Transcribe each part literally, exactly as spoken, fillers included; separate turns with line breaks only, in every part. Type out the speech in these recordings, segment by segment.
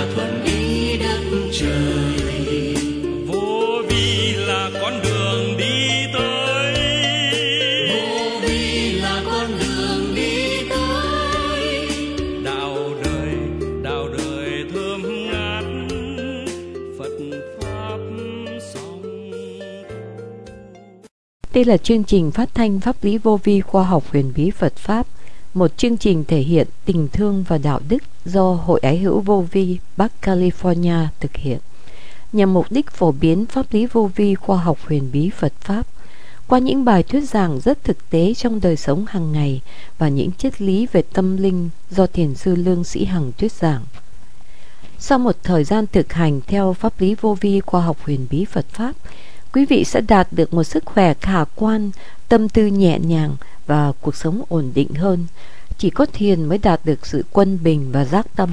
thuần ý đất trời.
Vô vi là con đường đi tới,
Vô vi là con đường đi tới.
đạo đời, đạo đời thơm ngát, Phật pháp song.
Đây là chương trình phát thanh pháp lý vô vi khoa học huyền bí Phật Pháp, một chương trình thể hiện tình thương và đạo đức do Hội Ái hữu Vô vi Bắc California thực hiện, nhằm mục đích phổ biến pháp lý vô vi khoa học huyền bí Phật Pháp qua những bài thuyết giảng rất thực tế trong đời sống hàng ngày và những triết lý về tâm linh do Thiền sư Lương Sĩ Hằng thuyết giảng. Sau một thời gian thực hành theo pháp lý vô vi khoa học huyền bí Phật Pháp, quý vị sẽ đạt được một sức khỏe khả quan, tâm tư nhẹ nhàng và cuộc sống ổn định hơn. Chỉ có thiền mới đạt được sự quân bình và giác tâm.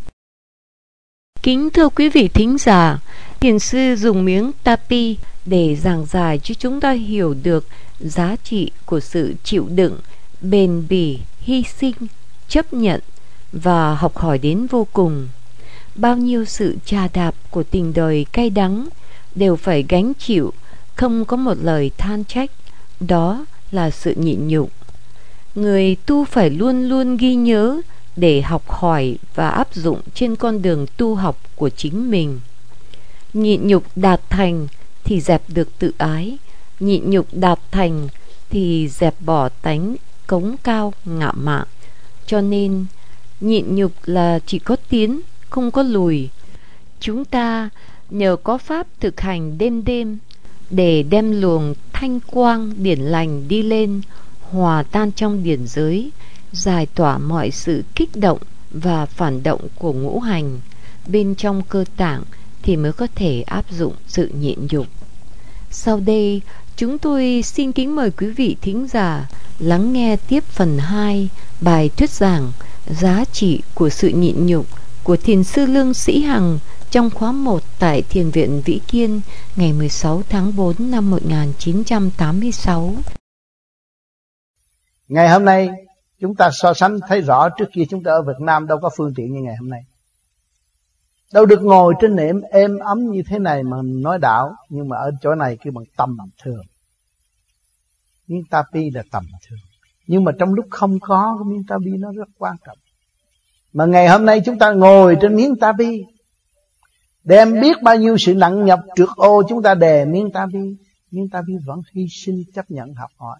Kính thưa quý vị thính giả, thiền sư dùng miếng tapi để giảng giải cho chúng ta hiểu được giá trị của sự chịu đựng, bền bỉ, hy sinh, chấp nhận và học hỏi đến vô cùng. Bao nhiêu sự chà đạp của tình đời cay đắng đều phải gánh chịu, không có một lời than trách. Đó là sự nhịn nhục. Người tu phải luôn luôn ghi nhớ để học hỏi và áp dụng trên con đường tu học của chính mình. Nhịn nhục đạt thành thì dẹp được tự ái, nhịn nhục đạt thành thì dẹp bỏ tánh cống cao ngạo mạn. Cho nên nhịn nhục là chỉ có tiến, không có lùi. Chúng ta nhờ có pháp thực hành đêm đêm để đem luồng thanh quang điển lành đi lên, hòa tan trong điển giới, giải tỏa mọi sự kích động và phản động của ngũ hành bên trong cơ tạng, thì mới có thể áp dụng sự nhịn nhục. Sau đây, chúng tôi xin kính mời quý vị thính giả lắng nghe tiếp phần hai bài thuyết giảng giá trị của sự nhịn nhục của Thiền sư Lương Sĩ Hằng trong khóa một tại Thiền viện Vĩ Kiên ngày mười sáu tháng tư năm một nghìn chín trăm tám mươi sáu.
Ngày hôm nay chúng ta so sánh thấy rõ, trước kia chúng ta ở Việt Nam đâu có phương tiện như ngày hôm nay, đâu được ngồi trên nệm êm ấm như thế này mà nói đạo. Nhưng mà ở chỗ này kêu bằng tầm thường. Miếng tapi là tầm thường, nhưng mà trong lúc không có cái miếng tapi nó rất quan trọng. Mà ngày hôm nay chúng ta ngồi trên miếng tapi, đem biết bao nhiêu sự nặng nhọc trượt ô, chúng ta đè miếng tapi, miếng tapi vẫn hy sinh chấp nhận học hỏi.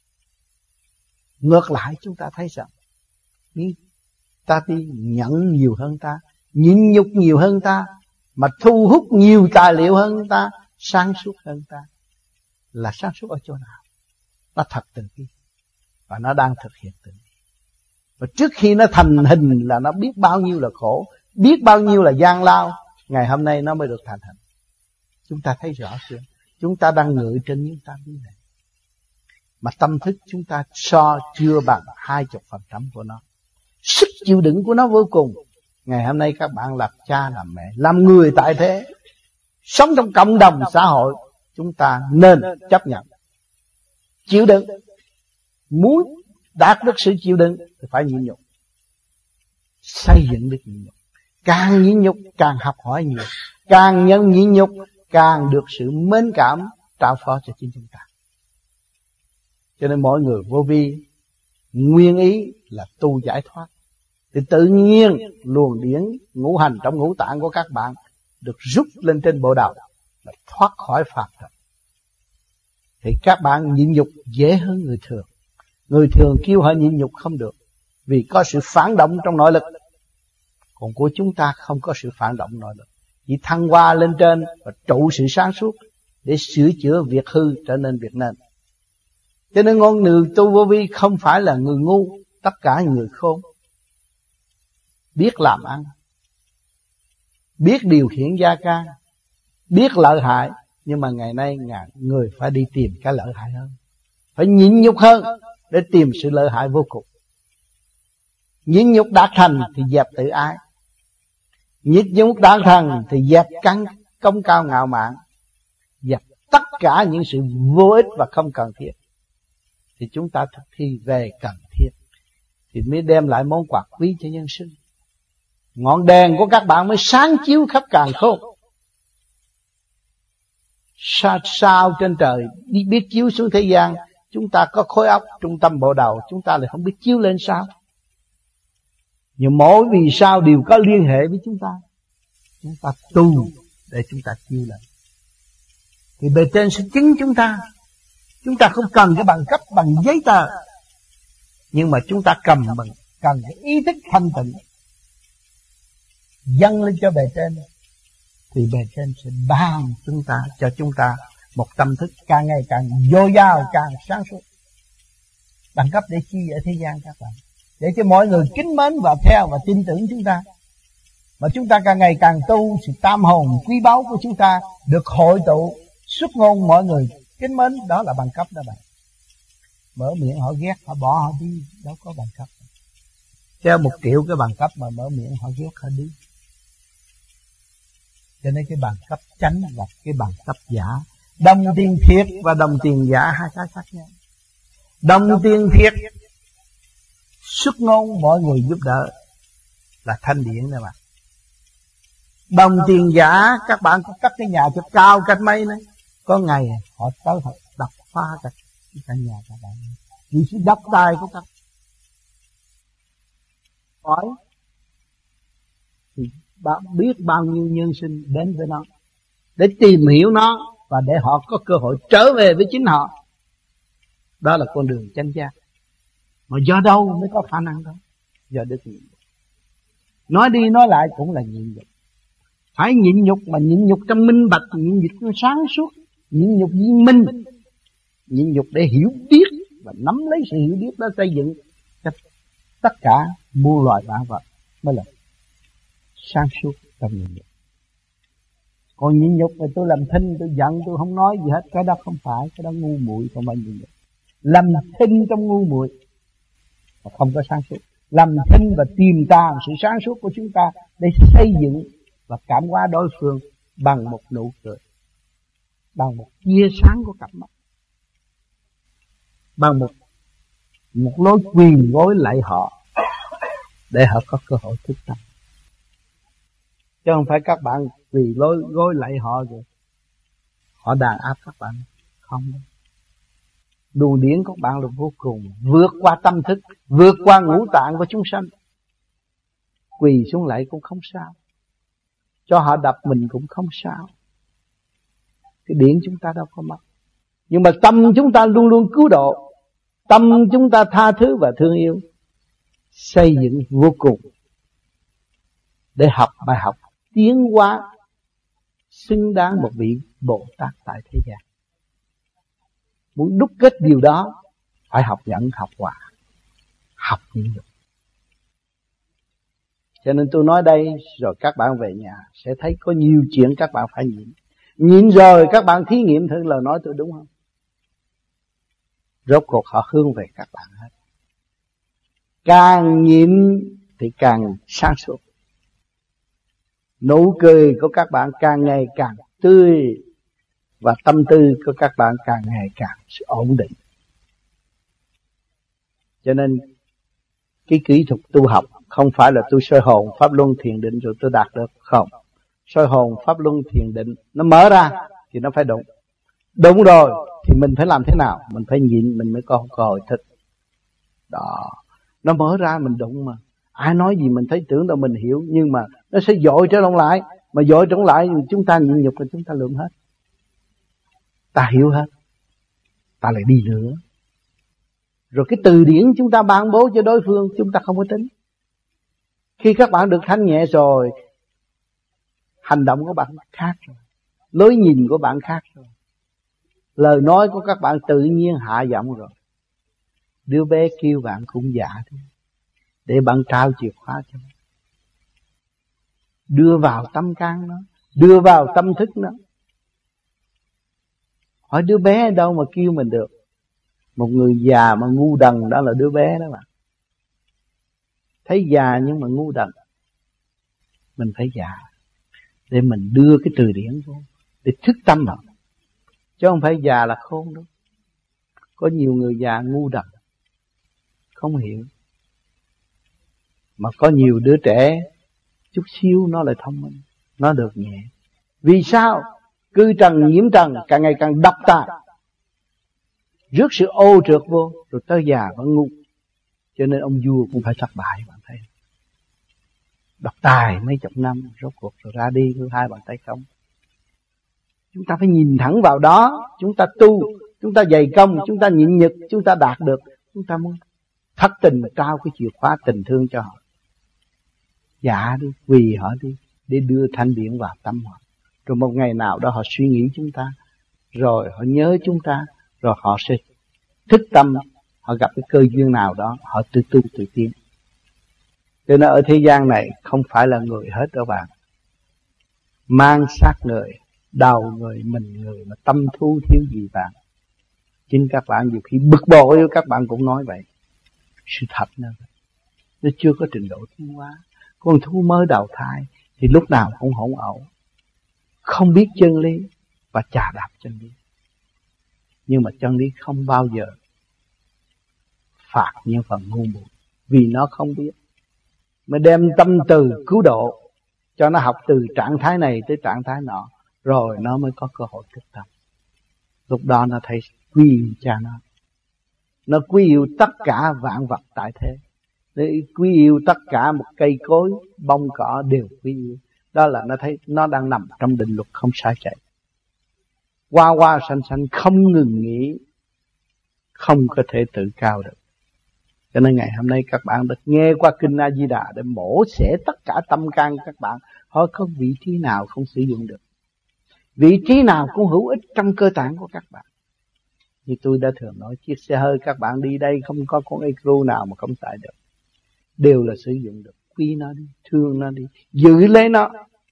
Ngược lại chúng ta thấy rằng miếng tapi nhận nhiều hơn ta, nhịn nhục nhiều hơn ta, mà thu hút nhiều tài liệu hơn ta, sáng suốt hơn ta. Là sáng suốt ở chỗ nào? Nó thật từ bi, và nó đang thực hiện từ bi. Và trước khi nó thành hình là nó biết bao nhiêu là khổ, biết bao nhiêu là gian lao. Ngày hôm nay nó mới được thành hình. Chúng ta thấy rõ chưa? Chúng ta đang ngự trên những tapi này, mà tâm thức chúng ta so chưa bằng hai chục phần trăm của nó. Sức chịu đựng của nó vô cùng. Ngày hôm nay các bạn làm cha làm mẹ, làm người tại thế, sống trong cộng đồng xã hội, chúng ta nên chấp nhận, chịu đựng. Muốn đạt được sự chịu đựng thì phải nhịn nhục, xây dựng được nhịn nhục. Càng nhịn nhục càng học hỏi nhiều, càng nhân nhịn nhục càng được sự mến cảm trao phó cho chính chúng ta. Cho nên mỗi người vô vi nguyên ý là tu giải thoát, thì tự nhiên luồng điển ngũ hành trong ngũ tạng của các bạn được rút lên trên bộ đầu, là thoát khỏi phàm trần. Thì các bạn nhịn nhục dễ hơn người thường. Người thường kêu họ nhịn nhục không được, vì có sự phản động trong nội lực. Còn của chúng ta không có sự phản động nội lực, chỉ thăng hoa lên trên và trụ sự sáng suốt để sửa chữa việc hư trở nên việc nên. Cho nên ngôn người tu vô vi không phải là người ngu, tất cả người khôn, biết làm ăn, biết điều khiển gia can, biết lợi hại. Nhưng mà ngày nay người phải đi tìm cái lợi hại hơn, phải nhịn nhục hơn để tìm sự lợi hại vô cùng. Nhịn nhục đạt thành thì dẹp tự ái, nhịn nhục đạt thành thì dẹp căng công cao ngạo mạn, dẹp tất cả những sự vô ích và không cần thiết. Thì chúng ta thực thi về cần thiết thì mới đem lại món quà quý cho nhân sinh. Ngọn đèn của các bạn mới sáng chiếu khắp càn khôn. Sao, sao trên trời đi biết chiếu xuống thế gian. Chúng ta có khối óc trung tâm bộ đầu, chúng ta lại không biết chiếu lên sao. Nhưng mỗi vì sao đều có liên hệ với chúng ta. Chúng ta tu để chúng ta chiếu lên, thì bề trên sẽ chứng chúng ta. Chúng ta không cần cái bằng cấp bằng giấy tờ, nhưng mà chúng ta cầm bằng cần cái ý thức thanh tịnh dâng lên cho bề trên, thì bề trên sẽ ban chúng ta cho chúng ta một tâm thức càng ngày càng dồi dào, càng sáng suốt. Bằng cấp để chi ở thế gian các bạn? Để cho mọi người kính mến và theo và tin tưởng chúng ta. Mà chúng ta càng ngày càng tu, sự tam hồn quý báu của chúng ta được hội tụ, xuất ngôn mọi người kính mến, đó là bằng cấp đó bạn. Mở miệng họ ghét, họ bỏ họ đi, đâu có bằng cấp. Cho một triệu cái bằng cấp mà mở miệng họ ghét họ đi. Cho nên cái bằng cấp chánh là cái bằng cấp giả. Đồng tiền thiệt và đồng tiền giả hai cái khác nhau. Đồng tiền thiệt xuất ngôn mọi người giúp đỡ là thanh điển đó mà. Đồng tiền giả các bạn có cắt cái nhà cho cao cách mấy nữa, có ngày họ tới họ đập phá cả cái căn nhà các bạn, vì sự đắp tay của các hỏi thì bạn biết bao nhiêu nhân sinh đến với nó để tìm hiểu nó và để họ có cơ hội trở về với chính họ. Đó là con đường chánh giác. Mà do đâu mới có khả năng đó? Do đức nhịn nhục. Nói đi nói lại cũng là nhịn nhục. Phải nhịn nhục mà nhịn nhục trong minh bạch, nhịn nhục trong sáng suốt, nhịn nhục viên minh, nhịn nhục để hiểu biết và nắm lấy sự hiểu biết đó xây dựng cho tất cả muôn loài vạn vật mới là sáng suốt trong nhịn nhục. Còn nhịn nhục thì tôi làm thinh, tôi giận, tôi không nói gì hết, cái đó không phải, cái đó ngu muội, không phải nhịn nhục. Làm thinh trong ngu muội và không có sáng suốt. Làm thinh và tìm tàng sự sáng suốt của chúng ta để xây dựng và cảm hóa đối phương bằng một nụ cười, bằng một tia sáng của cặp mắt, bằng một một lối quỳ gối lạy họ để họ có cơ hội thức tâm. Chứ không phải các bạn quỳ lối gối lạy họ rồi họ đàn áp các bạn. Không. Luồng điển của bạn là vô cùng, vượt qua tâm thức, vượt qua ngũ tạng của chúng sanh. Quỳ xuống lạy cũng không sao, cho họ đập mình cũng không sao. Cái điển chúng ta đâu có mất. Nhưng mà tâm chúng ta luôn luôn cứu độ, tâm chúng ta tha thứ và thương yêu, xây dựng vô cùng để học bài học tiến hóa xứng đáng một vị Bồ Tát tại thế gian. Muốn đúc kết điều đó phải học nhẫn, học hòa, học nhịn nhục. Cho nên tôi nói đây rồi các bạn về nhà sẽ thấy có nhiều chuyện các bạn phải nhịn. Nhịn rồi các bạn thí nghiệm thử lời nói tôi đúng không? Rốt cuộc họ hướng về các bạn hết. Càng nhịn thì càng sáng suốt. Nụ cười của các bạn càng ngày càng tươi và tâm tư của các bạn càng ngày càng ổn định. Cho nên cái kỹ thuật tu học không phải là tôi soi hồn pháp luân thiền định rồi tôi đạt được. Không. Soi hồn pháp luân thiền định nó mở ra thì nó phải đúng. Đúng rồi thì mình phải làm thế nào? Mình phải nhịn mình mới có cơ hội thức. Đó. Nó mở ra mình đụng mà. Ai nói gì mình thấy tưởng đâu mình hiểu, nhưng mà nó sẽ dội trở lại. Mà dội trở lại chúng ta nhịn nhục là chúng ta lượng hết. Ta hiểu hết. Ta lại đi nữa. Rồi cái từ điển chúng ta ban bố cho đối phương chúng ta không có tính. Khi các bạn được thanh nhẹ rồi, hành động của bạn khác rồi, lối nhìn của bạn khác rồi, lời nói của các bạn tự nhiên hạ giọng rồi. Đứa bé kêu bạn cũng dạ thôi, để bạn trao chìa khóa cho nó, đưa vào tâm can nó, đưa vào tâm thức nó. Hỏi đứa bé đâu mà kêu mình được? Một người già mà ngu đần đó là đứa bé đó bạn. Thấy già nhưng mà ngu đần, mình phải già để mình đưa cái từ điển vô để thức tâm vào, chứ không phải già là khôn đâu. Có nhiều người già ngu đần không hiểu, mà có nhiều đứa trẻ chút xíu nó lại thông minh, nó được nhẹ. Vì sao? Cư trần nhiễm trần, càng ngày càng độc tài, rước sự ô trượt vô, rồi tới già vẫn ngu. Cho nên ông vua cũng phải thất bại, bạn thấy. Độc tài mấy chục năm, rốt cuộc rồi ra đi với hai bàn tay không. Chúng ta phải nhìn thẳng vào đó. Chúng ta tu, chúng ta dày công, chúng ta nhịn nhục, chúng ta đạt được. Chúng ta muốn thất tình trao cái chìa khóa tình thương cho họ. Dạ đi, quỳ họ đi, để đưa thanh điển vào tâm họ. Rồi một ngày nào đó họ suy nghĩ chúng ta, rồi họ nhớ chúng ta, rồi họ sẽ thức tâm, họ gặp cái cơ duyên nào đó, họ tự tu tự tiến. Cho nên ở thế gian này không phải là người hết đó bạn. Mang xác người, đầu người, mình người mà tâm thu thiếu gì bạn. Chính các bạn nhiều khi bực bội, các bạn cũng nói vậy. Sự thật nữa, nó chưa có trình độ tiến hóa. Con thú mới đầu thai thì lúc nào cũng hỗn ẩu, không biết chân lý và chà đạp chân lý. Nhưng mà chân lý không bao giờ phạt những phần ngu muội, vì nó không biết. Mới đem tâm từ cứu độ, cho nó học từ trạng thái này tới trạng thái nọ, rồi nó mới có cơ hội thức tâm. Lúc đó nó thấy quý yêu cha nó. Nó quý yêu tất cả vạn vật tại thế. Để quý yêu tất cả một cây cối, bông cỏ đều quý yêu. Đó là nó thấy nó đang nằm trong định luật không sai chạy. Qua qua sanh sanh không ngừng nghỉ, không có thể tự cao được. Cho nên ngày hôm nay các bạn được nghe qua Kinh A Di Đà để mổ xẻ tất cả tâm can các bạn. Hỏi có vị trí nào không sử dụng được, vị trí nào cũng hữu ích trong cơ tạng của các bạn. Như tôi đã thường nói, chiếc xe hơi các bạn đi đây không có con ecru nào mà không xài được. Đều là sử dụng được. Quý nó đi, thương nó đi, giữ lấy nó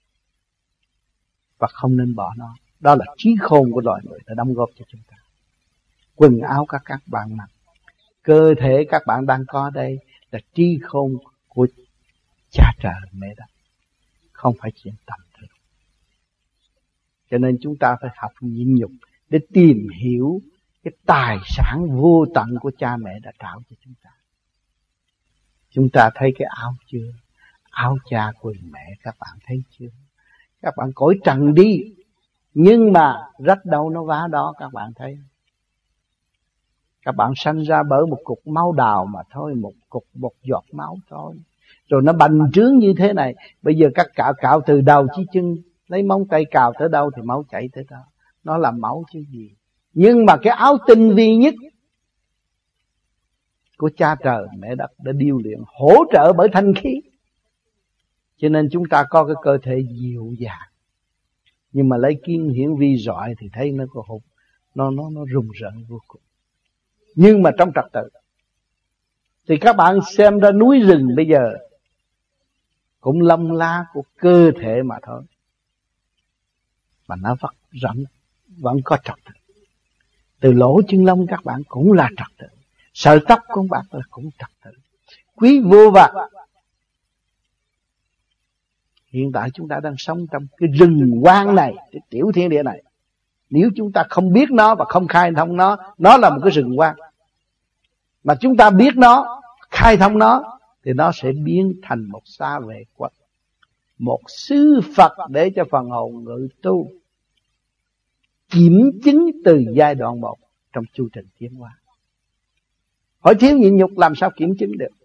và không nên bỏ nó. Đó là trí khôn của loài người đã đóng góp cho chúng ta. Quần áo các các bạn mặc, cơ thể các bạn đang có đây là trí khôn của cha trời mẹ đất, không phải chuyện tầm thường. Cho nên chúng ta phải học nhịn nhục để tìm hiểu cái tài sản vô tận của cha mẹ đã trao cho chúng ta. Chúng ta thấy cái áo chưa? Áo cha quần mẹ các bạn thấy chưa? Các bạn cõi trần đi, nhưng mà rách đâu nó vá đó, các bạn thấy. Các bạn sanh ra bởi một cục máu đào mà thôi, một cục một giọt máu thôi. Rồi nó bành trướng như thế này. Bây giờ các cạo cạo từ đầu chí chân, lấy móng tay cào tới đâu thì máu chảy tới đó. Nó là máu chứ gì. Nhưng mà cái áo tinh vi nhất của cha trời mẹ đất đã điêu luyện, hỗ trợ bởi thanh khí. Cho nên chúng ta có cái cơ thể dịu dàng. Nhưng mà lấy kiến hiển vi rọi thì thấy nó có hụt, nó nó nó rùng rợn vô cùng. Nhưng mà trong trật tự thì các bạn xem ra núi rừng bây giờ cũng lông lá của cơ thể mà thôi, mà nó vẫn vẫn vẫn có trật tự. Từ lỗ chân lông các bạn cũng là trật tự, sợi tóc của các bạn là cũng trật tự. Quý vô vạc. Hiện tại chúng ta đang sống trong cái rừng hoang này, cái tiểu thiên địa này. Nếu chúng ta không biết nó và không khai thông nó, nó là một cái rừng hoang. Mà chúng ta biết nó, khai thông nó, thì nó sẽ biến thành một xa vệ quốc, một sư Phật để cho phần hồn ngự tu, kiểm chứng từ giai đoạn một trong chu trình tiến hóa. Hỏi thiếu nhịn nhục làm sao kiểm chứng được?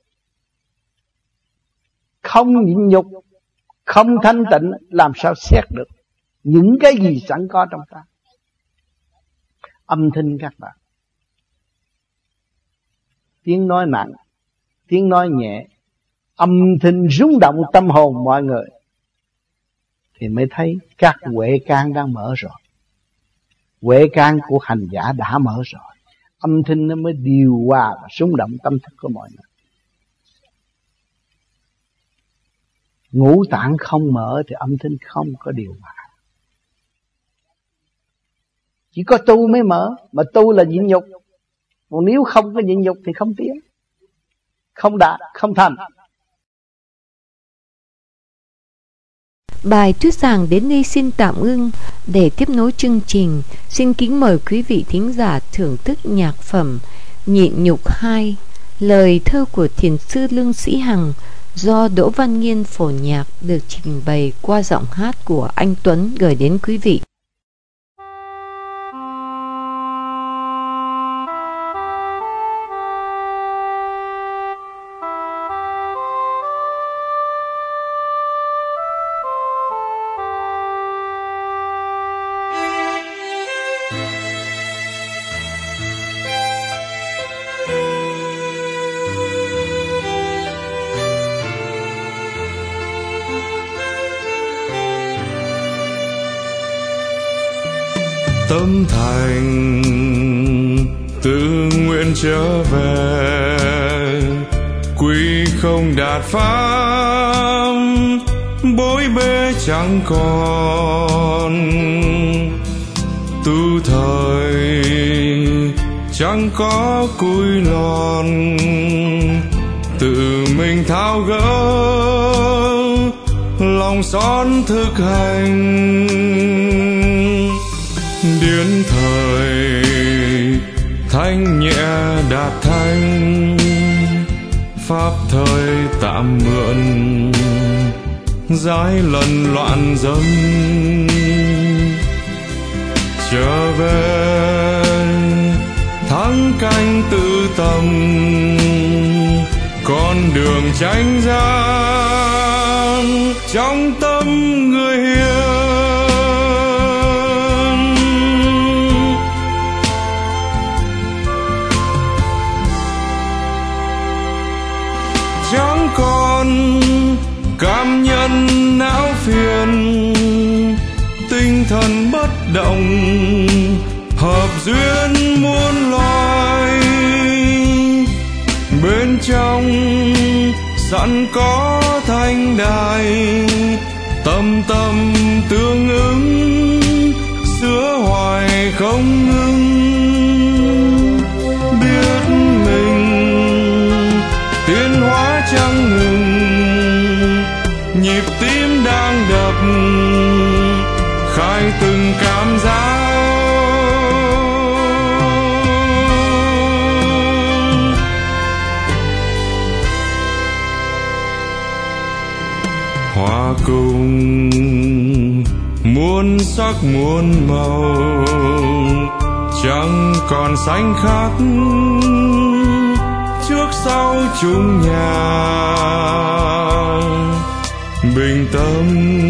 Không nhịn nhục, không thanh tịnh làm sao xét được những cái gì sẵn có trong ta. Âm thanh các bạn, tiếng nói nặng, tiếng nói nhẹ, âm thanh rung động tâm hồn mọi người, thì mới thấy các huệ can đang mở rồi. Huệ can của hành giả đã mở rồi, âm thanh nó mới điều hòa và rung động tâm thức của mọi người. Ngũ tạng không mở thì âm thanh không có điều hòa. Chỉ có tu mới mở, mà tu là nhịn nhục. Còn nếu không có nhịn nhục thì không tiến, không đạt, không thành.
Bài thuyết giảng đến đây xin tạm ngưng. Để tiếp nối chương trình, xin kính mời quý vị thính giả thưởng thức nhạc phẩm Nhịn Nhục hai, lời thơ của thiền sư Lương Sĩ Hằng do Đỗ Văn Nghiên phổ nhạc, được trình bày qua giọng hát của anh Tuấn gửi đến quý vị.
Tâm thành tự nguyện trở về, quy không đạt pháp, bối bê chẳng còn. Tu thời chẳng có cúi lon, tự mình tháo gỡ lòng son thực hành. Điển thời thanh nhẹ đạt thanh, pháp thời tạm mượn, giải lần loạn dâm. Trở về thắng canh tự tâm, con đường chánh gian trong tâm người hiền. Chẳng còn cảm nhận não phiền, tinh thần bất động, hợp duyên muôn loài. Bên trong sẵn có thanh đài, tâm tâm tương ứng, sửa hoài không ngừng. Biết mình tiến hóa chẳng ngừng, nhịp tim đang đập, khai từng cảm giác. Hòa cùng muôn sắc muôn màu, chẳng còn xanh khác, trước sau chung nhà. Bình tâm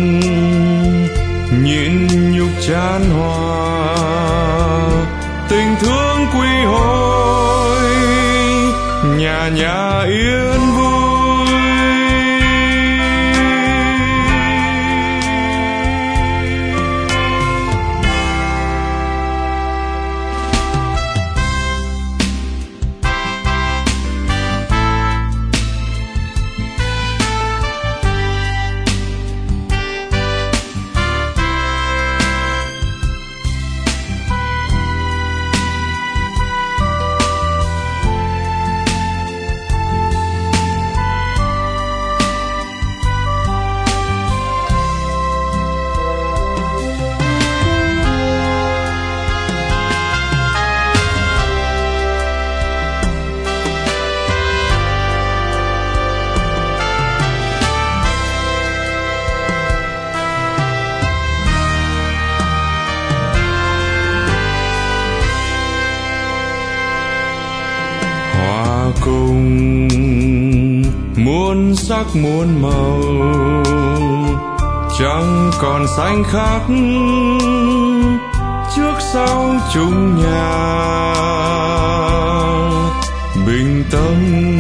nhịn nhục chan hòa, tình thương quy hồi, nhà nhà yên vui. Cùng muôn sắc muôn màu, chẳng còn xanh khác, trước sau chung nhà. Bình tâm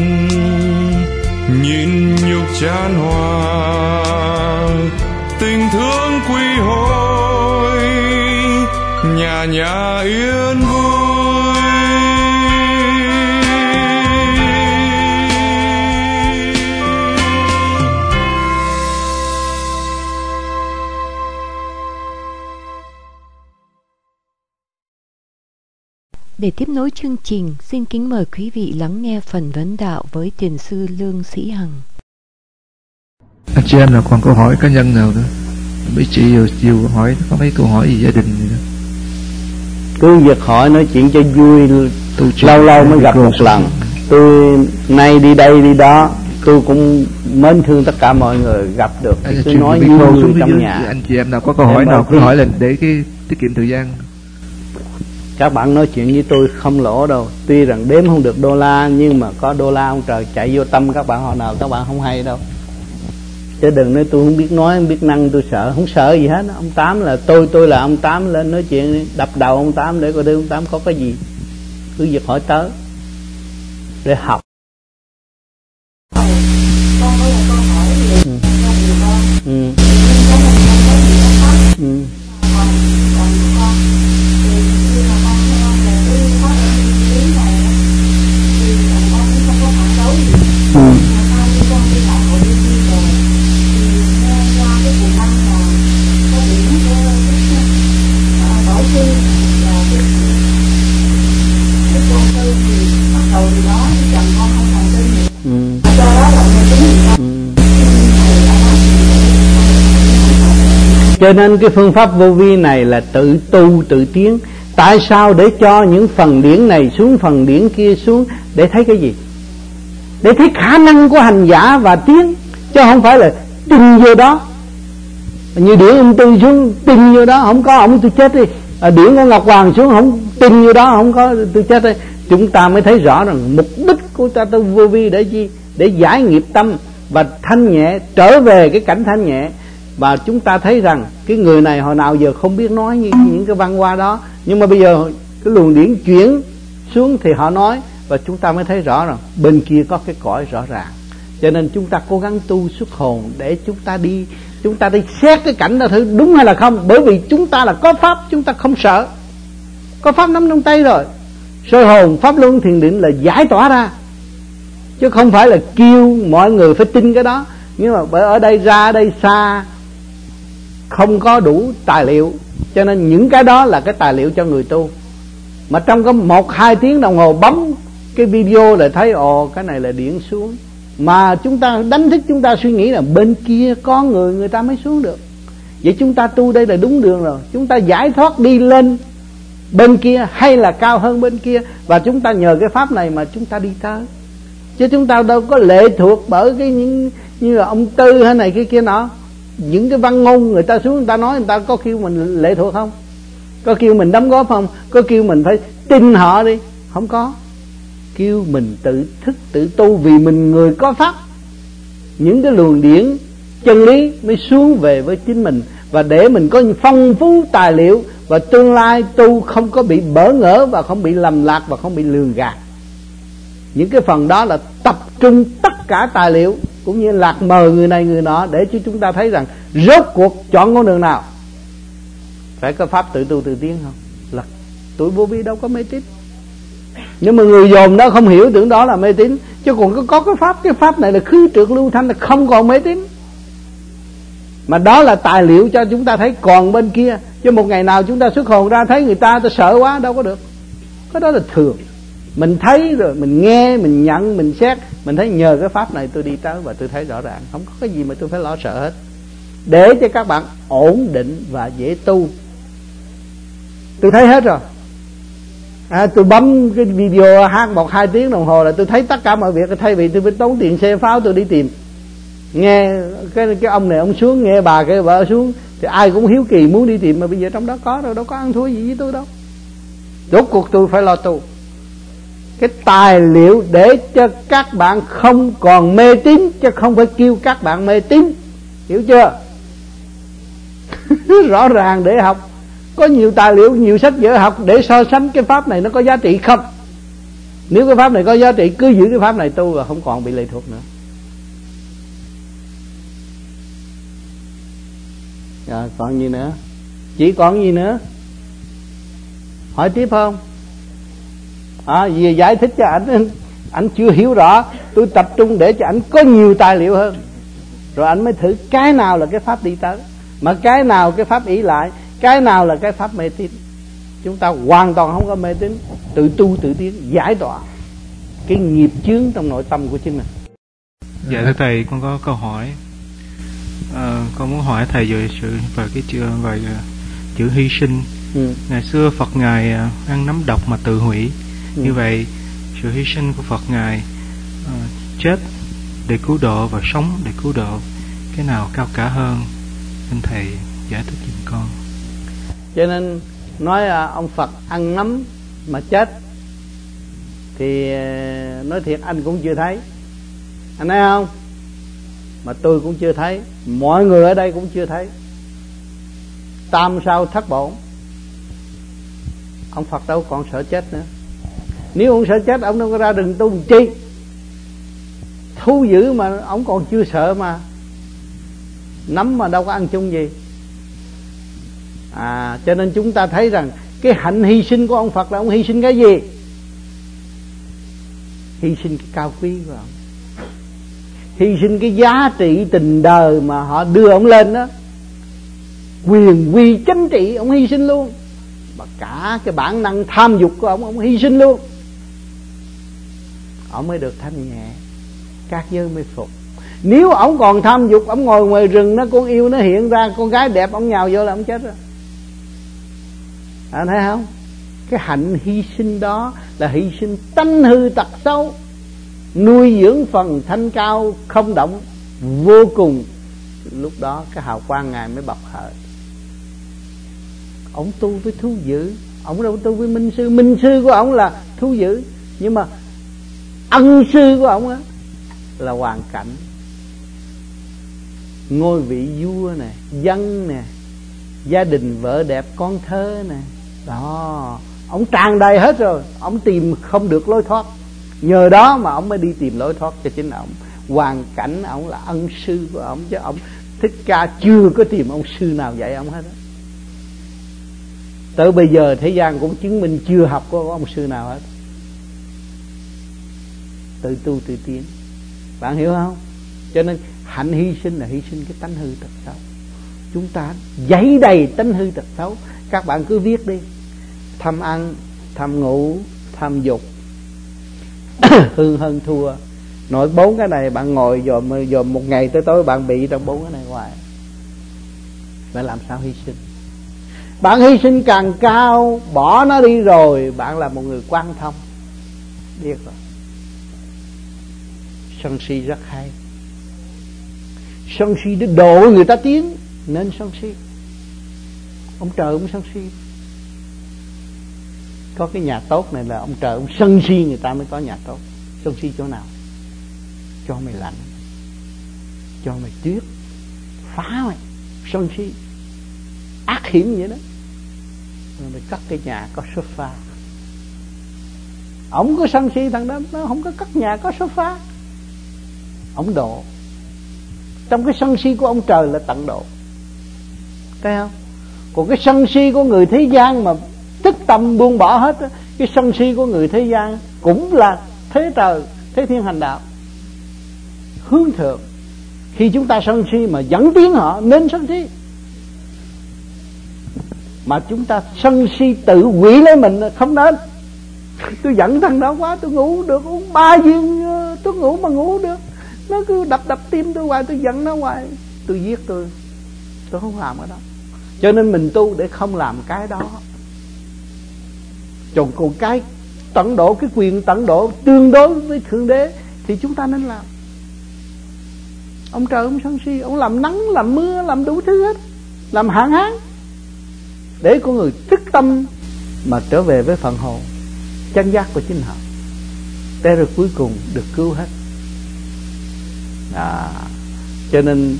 nhịn nhục chan hòa, tình thương quy hồi, nhà nhà yên vui.
Để tiếp nối chương trình, xin kính mời quý vị lắng nghe phần vấn đạo với Thiền sư Lương Sĩ Hằng.
Anh chị em nào còn câu hỏi cá nhân nào nữa? Mấy chị vừa chiều hỏi có mấy câu hỏi gì gia đình gì đó.
Cứ việc hỏi nói chuyện cho vui, lâu lâu mới gặp một lần. Tôi nay đi đây đi đó, tôi cũng mến thương tất cả mọi người gặp được thì tôi nói như người trong nhà.
Anh chị em nào có câu hỏi nào cứ hỏi lên để cái tiết kiệm thời gian.
Các bạn nói chuyện với tôi không lỗ đâu. Tuy rằng đếm không được đô la, nhưng mà có đô la ông trời chạy vô tâm các bạn hồi nào các bạn không hay đâu. Chứ đừng nói tôi không biết nói, không biết năng, tôi sợ. Không sợ gì hết. Ông Tám là tôi, tôi là ông Tám, lên nói chuyện đi. Đập đầu ông Tám để coi đưa ông Tám có cái gì. Cứ việc hỏi tới để học. Ừ. Ừ. Cho nên cái phương pháp vô vi này là tự tu tự tiến. Tại sao? Để cho những phần điển này xuống, phần điển kia xuống. Để thấy cái gì? Để thấy khả năng của hành giả và tiến. Chứ không phải là tin vô đó. Như điển ông Tư xuống tin vô đó, không có ông tôi chết đi. À, điển của Ngọc Hoàng xuống không tin vô đó, không có tôi chết đi. Chúng ta mới thấy rõ rằng mục đích của ta tu vô vi để chi? Để giải nghiệp tâm và thanh nhẹ, trở về cái cảnh thanh nhẹ. Và chúng ta thấy rằng cái người này hồi nào giờ không biết nói như những cái văn hoa đó, nhưng mà bây giờ cái luồng điển chuyển xuống thì họ nói, và chúng ta mới thấy rõ rằng bên kia có cái cõi rõ ràng. Cho nên chúng ta cố gắng tu xuất hồn để chúng ta đi, chúng ta đi xét cái cảnh đó thử đúng hay là không. Bởi vì chúng ta là có pháp, chúng ta không sợ. Có pháp nắm trong tay rồi. Soi hồn, pháp luân thiền định là giải tỏa ra, chứ không phải là kêu mọi người phải tin cái đó. Nhưng mà bởi ở đây ra ở đây xa, không có đủ tài liệu, cho nên những cái đó là cái tài liệu cho người tu. Mà trong có một hai tiếng đồng hồ bấm cái video là thấy ồ cái này là điển xuống. Mà chúng ta đánh thức chúng ta suy nghĩ là bên kia có người, người ta mới xuống được. Vậy chúng ta tu đây là đúng đường rồi. Chúng ta giải thoát đi lên bên kia hay là cao hơn bên kia, và chúng ta nhờ cái pháp này mà chúng ta đi tới. Chứ chúng ta đâu có lệ thuộc bởi cái những như là ông Tư hay này kia kia nọ. Những cái văn ngôn người ta xuống, người ta nói, người ta có kêu mình lệ thuộc không? Có kêu mình đóng góp không? Có kêu mình phải tin họ đi? Không có. Kêu mình tự thức tự tu, vì mình người có pháp. Những cái luồng điển chân lý mới xuống về với chính mình, và để mình có phong phú tài liệu, và tương lai tu không có bị bỡ ngỡ, và không bị lầm lạc, và không bị lường gạt. Những cái phần đó là tập trung tất cả tài liệu, cũng như lạc mờ người này người nọ, để cho chúng ta thấy rằng rốt cuộc chọn con đường nào. Phải có pháp tự tu tự tiến không? Là tuổi vô vi đâu có mê tín. Nhưng mà người dồn đó không hiểu, tưởng đó là mê tín. Chứ còn có, có cái pháp, cái pháp này là khứ trượt lưu thanh, là không còn mê tín. Mà đó là tài liệu cho chúng ta thấy còn bên kia. Chứ một ngày nào chúng ta xuất hồn ra thấy người ta, ta sợ quá, đâu có được. Cái đó là thường. Mình thấy rồi, mình nghe, mình nhận, mình xét, mình thấy nhờ cái pháp này tôi đi tới và tôi thấy rõ ràng. Không có cái gì mà tôi phải lo sợ hết. Để cho các bạn ổn định và dễ tu. Tôi thấy hết rồi. À, tôi bấm cái video hát một hai tiếng đồng hồ là tôi thấy tất cả mọi việc. Thay vì tôi phải tốn tiền xe pháo tôi đi tìm. Nghe cái cái ông này ông xuống, nghe bà cái vợ xuống, thì ai cũng hiếu kỳ muốn đi tìm. Mà bây giờ trong đó có đâu, đâu có ăn thua gì với tôi đâu. Rốt cuộc tôi phải lo tu. Cái tài liệu để cho các bạn không còn mê tín, chứ không phải kêu các bạn mê tín. Hiểu chưa? Rõ ràng để học. Có nhiều tài liệu, nhiều sách vở học để so sánh cái pháp này nó có giá trị không. Nếu cái pháp này có giá trị, cứ giữ cái pháp này tu, và không còn bị lệ thuộc nữa. Rồi còn gì nữa? Chỉ còn gì nữa? Hỏi tiếp không? À, vì giải thích cho ảnh, ảnh chưa hiểu rõ. Tôi tập trung để cho ảnh có nhiều tài liệu hơn, rồi ảnh mới thử cái nào là cái pháp đi tới, mà cái nào cái pháp ỷ lại, cái nào là cái pháp mê tín. Chúng ta hoàn toàn không có mê tín, tự tu tự tiến, giải tỏa cái nghiệp chướng trong nội tâm của chính mình.
Dạ thưa thầy, con có câu hỏi. À, con muốn hỏi thầy về sự về cái chữ về chữ hy sinh. Ừ. Ngày xưa Phật ngài ăn nấm độc mà tự hủy. Ừ. Như vậy sự hy sinh của Phật ngài uh, chết để cứu độ và sống để cứu độ, cái nào cao cả hơn? Xin thầy giải thích giùm con.
Cho nên nói à, ông Phật ăn nấm mà chết thì nói thiệt anh cũng chưa thấy, anh thấy không? Mà tôi cũng chưa thấy, mọi người ở đây cũng chưa thấy. Tam sao thất bổn, ông Phật đâu còn sợ chết nữa. Nếu ông sợ chết ông đâu có ra rừng tu làm chi? Thú dữ mà ông còn chưa sợ mà. Nấm mà đâu có ăn chung gì. À, cho nên chúng ta thấy rằng cái hạnh hy sinh của ông Phật là ông hy sinh cái gì? Hy sinh cái cao quý của ông, hy sinh cái giá trị tình đời mà họ đưa ông lên đó, quyền quy chính trị ông hy sinh luôn, và cả cái bản năng tham dục của ông ông hy sinh luôn. Ông mới được thanh nhẹ, các giới mới phục. Nếu ông còn tham dục, ông ngồi ngoài rừng nó con yêu nó hiện ra con gái đẹp, ông nhào vô là ông chết rồi. Anh thấy không? Cái hạnh hy sinh đó là hy sinh tánh hư tật xấu, nuôi dưỡng phần thanh cao không động vô cùng. Lúc đó cái hào quang Ngài mới bộc khởi. Ông tu với thú dữ, ông đâu tu với minh sư. Minh sư của ông là thú dữ, nhưng mà ân sư của ông á là hoàn cảnh, ngôi vị vua nè, dân nè, gia đình vợ đẹp con thơ nè. Đó, ông tràn đầy hết rồi, ông tìm không được lối thoát. Nhờ đó mà ông mới đi tìm lối thoát cho chính ông. Hoàn cảnh ông là ân sư của ông, chứ ông Thích Ca chưa có tìm ông sư nào dạy ông hết đó. Tới bây giờ thế gian cũng chứng minh chưa học có ông sư nào hết. Tự tu tự tiến, bạn hiểu không? Cho nên hạnh hy sinh là hy sinh cái tánh hư tật xấu. Chúng ta dấy đầy tánh hư tật xấu. Các bạn cứ viết đi: tham ăn, tham ngủ, tham dục, hư hơn thua. Nội bốn cái này bạn ngồi dòm, dòm một ngày tới tối bạn bị trong bốn cái này hoài. Bạn làm sao hy sinh? Bạn hy sinh càng cao, bỏ nó đi rồi, bạn là một người quan thông. Biết rồi. Sân si rất hay. Sân si để độ người ta tiến, nên sân si. Ông trời ông sân si. Có cái nhà tốt này là ông trời ông sân si người ta mới có nhà tốt. Sân si chỗ nào? Cho mày lạnh, cho mày tuyết, phá mày. Sân si ác hiểm vậy đó. Rồi mày cất cái nhà có sofa. Ông có sân si thằng đó, nó không có cất nhà có sofa. Ông độ. Trong cái sân si của ông trời là tận độ, thấy không? Còn cái sân si của người thế gian mà tức tâm buông bỏ hết, cái sân si của người thế gian cũng là thế trời, thế thiên hành đạo, hướng thượng. Khi chúng ta sân si mà dẫn tiến họ nên sân si, mà chúng ta sân si tự hủy lấy mình không nên. Tôi giận thằng đó quá, tôi ngủ được uống ba viên tôi ngủ mà ngủ được, nó cứ đập đập tim tôi hoài, tôi giận nó hoài, tôi giết tôi. Tôi không làm cái đó. Cho nên mình tu để không làm cái đó. Còn còn cái tận độ, cái quyền tận độ tương đối với Thượng Đế thì chúng ta nên làm. Ông trời ông sân si, ông làm nắng làm mưa làm đủ thứ hết, làm hạn hán để con người thức tâm mà trở về với phần hồn chân giác của chính họ, để rồi cuối cùng được cứu hết. À, cho nên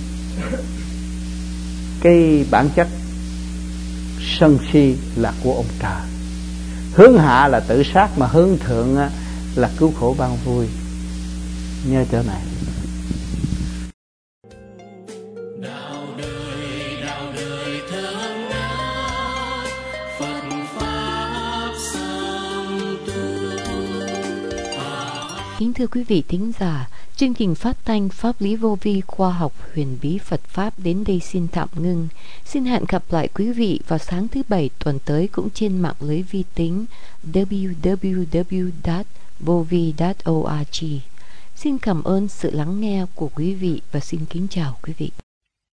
cái bản chất sân si là của ông trời. Hướng hạ là tự sát, mà hướng thượng là cứu khổ ban vui. Nhớ chỗ này.
Đạo đời, đạo đời thương ngát, Phật pháp song tu.
Kính thưa quý vị thính giả, chương trình phát thanh Pháp lý vô vi khoa học huyền bí Phật Pháp đến đây xin tạm ngưng. Xin hẹn gặp lại quý vị vào sáng thứ Bảy tuần tới cũng trên mạng lưới vi tính w w w chấm vovi chấm org. Xin cảm ơn sự lắng nghe của quý vị và xin kính chào quý vị.